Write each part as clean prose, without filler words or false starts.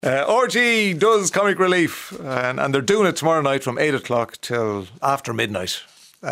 RG does Comic Relief, and they're doing it tomorrow night from 8 o'clock till after midnight.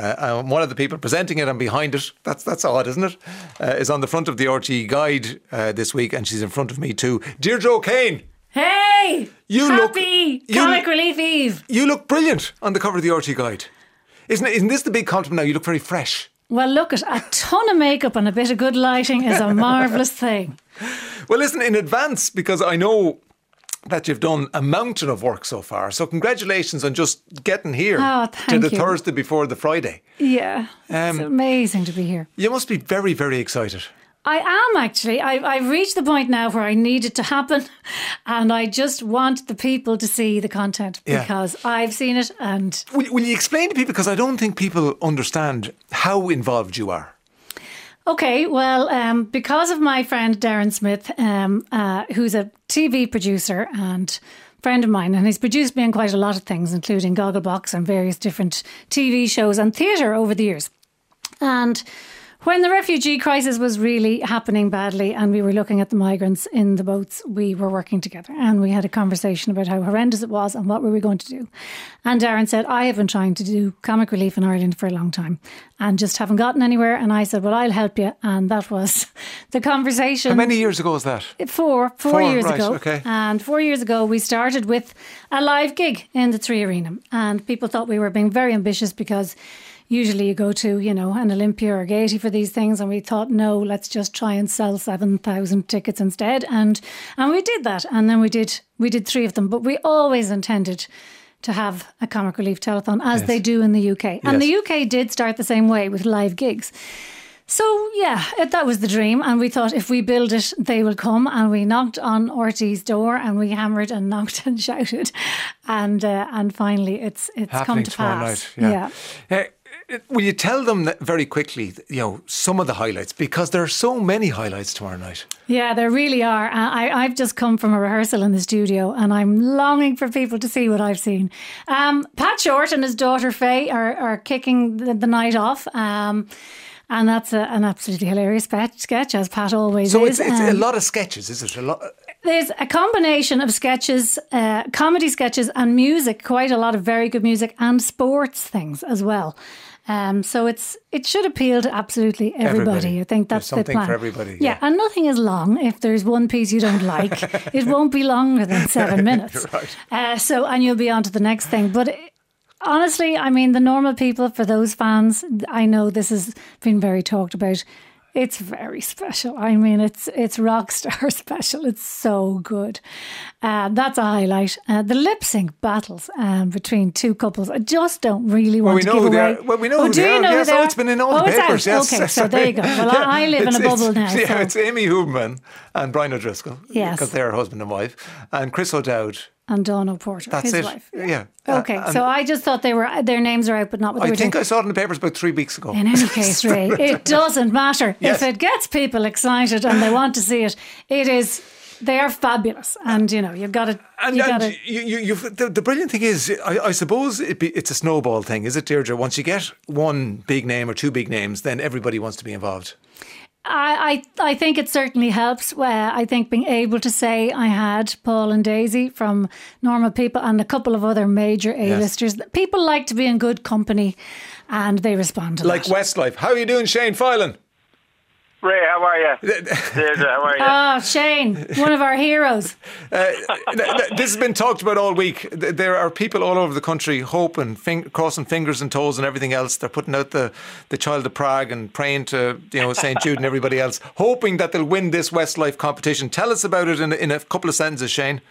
One of the people presenting it and behind it, that's odd, isn't it? Is on the front of the RG guide this week, and she's in front of me too. Deirdre O'Kane. Hey! Happy Comic Relief Eve. You look brilliant on the cover of the RG guide. Isn't this the big compliment now? You look very fresh. Well, look, at a ton of makeup and a bit of good lighting is a marvellous thing. Well, listen, in advance, because I know that you've done a mountain of work so far. So congratulations on just getting here to the Thursday before the Friday. Yeah, it's amazing to be here. You must be very, very excited. I am actually. I've reached the point now where I need it to happen, and I just want the people to see the content because I've seen it. And will you explain to people, because I don't think people understand how involved you are. Okay, well, because of my friend Darren Smith, who's a TV producer and friend of mine, and he's produced me in quite a lot of things, including Gogglebox and various different TV shows and theatre over the years. And when the refugee crisis was really happening badly and we were looking at the migrants in the boats, we were working together and we had a conversation about how horrendous it was and what were we going to do. And Darren said, I have been trying to do Comic Relief in Ireland for a long time and just haven't gotten anywhere. And I said, well, I'll help you. And that was the conversation. How many years ago was that? Four years ago. Okay. And 4 years ago, we started with a live gig in the Three Arena. And people thought we were being very ambitious because usually you go to, an Olympia or Gaiety for these things. And we thought, no, let's just try and sell 7,000 tickets instead. And we did that. And then we did 3 of them. But we always intended to have a Comic Relief telethon, as they do in the UK. And the UK did start the same way with live gigs. So, that was the dream. And we thought if we build it, they will come. And we knocked on RT's door and we hammered and knocked and shouted. And finally, it's come to pass. Night, will you tell them that very quickly, some of the highlights? Because there are so many highlights tomorrow night. Yeah, there really are. I've just come from a rehearsal in the studio and I'm longing for people to see what I've seen. Pat Short and his daughter Faye are kicking the night off. And that's an absolutely hilarious sketch, as Pat always is. So it's a lot of sketches, is it? There's a combination of sketches, comedy sketches and music, quite a lot of very good music and sports things as well. So it should appeal to absolutely everybody. I think that's the plan. Something for everybody. Yeah, and nothing is long. If there's one piece you don't like, it won't be longer than 7 minutes. Right. And you'll be on to the next thing. But honestly, I mean, the normal people, for those fans, I know this has been very talked about. It's very special. I mean, it's rock star special. It's so good. That's a highlight. The lip sync battles between two couples, I just don't really want to give away. We know who they are. Yes, it's been in all the papers. Yes. Okay, so there you go. Well, I live in a bubble now. Yeah, so. It's Amy Huberman and Brian O'Driscoll. Yes. Because they're husband and wife. And Chris O'Dowd. And Dawn O'Porter, his wife. Yeah. Okay, so I just thought their names are out, but not what they were doing. I think I saw it in the papers about 3 weeks ago. In any case, Ray, it doesn't matter. Yes. If it gets people excited and they want to see it, they are fabulous. And, you've got to... The brilliant thing is, I suppose it's a snowball thing, is it, Deirdre? Once you get one big name or 2 big names, then everybody wants to be involved. I think it certainly helps. I think being able to say I had Paul and Daisy from Normal People and a couple of other major A-listers. Yes. People like to be in good company and they respond to like that. Like Westlife. How are you doing, Shane Filan? Ray, how are you? Deirdre, how are you? Oh, Shane, one of our heroes. This has been talked about all week. There are people all over the country hoping, crossing fingers and toes and everything else. They're putting out the Child of Prague and praying to St. Jude and everybody else, hoping that they'll win this Westlife competition. Tell us about it in a couple of sentences, Shane.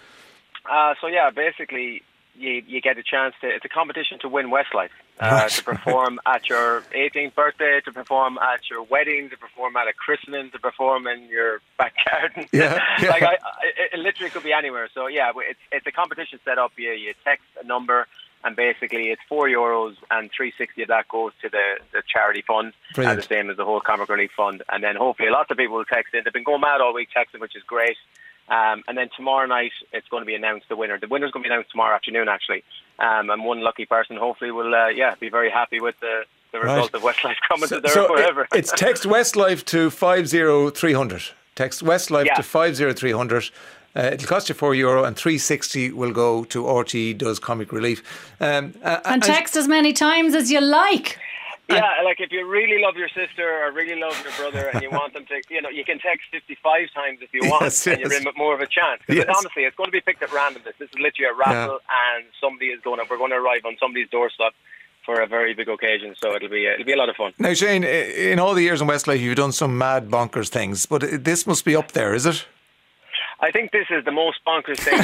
Basically, you get a chance it's a competition to win Westlife. To perform at your 18th birthday, to perform at your wedding, to perform at a christening, to perform in your back garden. Yeah. It literally could be anywhere. So it's a competition set up. You text a number, and basically it's €4 and $3.60 of that goes to the charity fund, the same as the whole Comic Relief Fund. And then hopefully lots of people will text in. They've been going mad all week texting, which is great. And then tomorrow night it's going to be announced the winner. The winner's going to be announced tomorrow afternoon, actually. And one lucky person hopefully will be very happy with the result of Westlife coming to there forever. It's text Westlife to 50300. Text Westlife to 50300. It'll cost you €4 and €3.60 will go to RTE Does Comic Relief. And text as many times as you like. Yeah, like if you really love your sister or really love your brother and you want them to, you can text 55 times if you want, and you're in more of a chance. Because honestly, it's going to be picked at random. This is literally a raffle, and we're going to arrive on somebody's doorstep for a very big occasion, so it'll be a lot of fun. Now, Shane, in all the years in Westlife, you've done some mad bonkers things, but this must be up there, is it? I think this is the most bonkers thing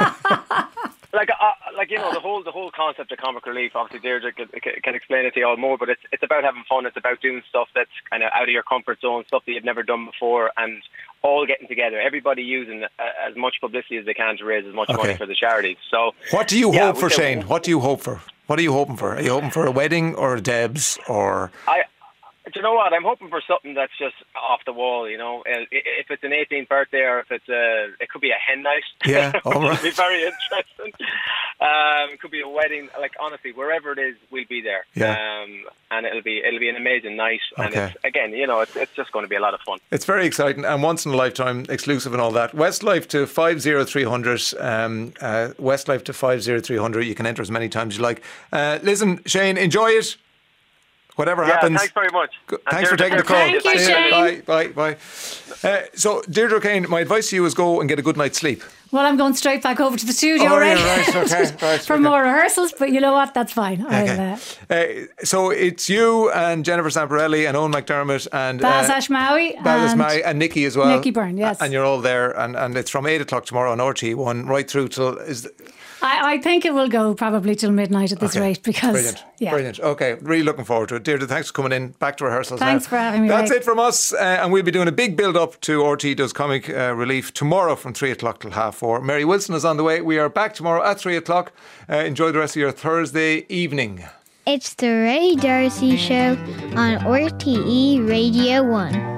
the whole concept of Comic Relief. Obviously, Deirdre can explain it to you all more, but it's about having fun. It's about doing stuff that's kind of out of your comfort zone, stuff that you've never done before, and all getting together. Everybody using as much publicity as they can to raise as much money for the charities. So, what do you hope for, Shane? What do you hope for? What are you hoping for? Are you hoping for a wedding or a Debs or? Do you know what? I'm hoping for something that's just off the wall. If it's an 18th birthday or if it could be a hen night. Yeah, all right. It'd be very interesting. It could be a wedding. Like honestly, wherever it is, we'll be there. Yeah. And it'll be an amazing night. And it's just going to be a lot of fun. It's very exciting and once in a lifetime exclusive and all that. Westlife to 50300. Westlife to 50300. You can enter as many times as you like. Listen, Shane, enjoy it. Whatever happens. Thanks very much. Thanks for taking the call. Thank you, Shane. Bye. So, Deirdre O'Kane, my advice to you is go and get a good night's sleep. Well, I'm going straight back over to the studio for more rehearsals, but you know what? That's fine. Okay. So it's you and Jennifer Samparelli and Owen McDermott and Baz Ashmawy and Nikki as well. Nikki Byrne, yes. And you're all there, and it's from 8 o'clock tomorrow on RTE1 right through till. I think it will go probably till midnight at this rate because Brilliant. Okay, really looking forward to it. Deirdre, thanks for coming in. Back to rehearsals. Thanks for having me. That's it from us, and we'll be doing a big build up to RTE Does Comic Relief tomorrow from 3 o'clock till 4:30. Mary Wilson is on the way. We are back tomorrow at 3 o'clock. Enjoy the rest of your Thursday evening. It's the Ray Darcy Show on RTE Radio 1.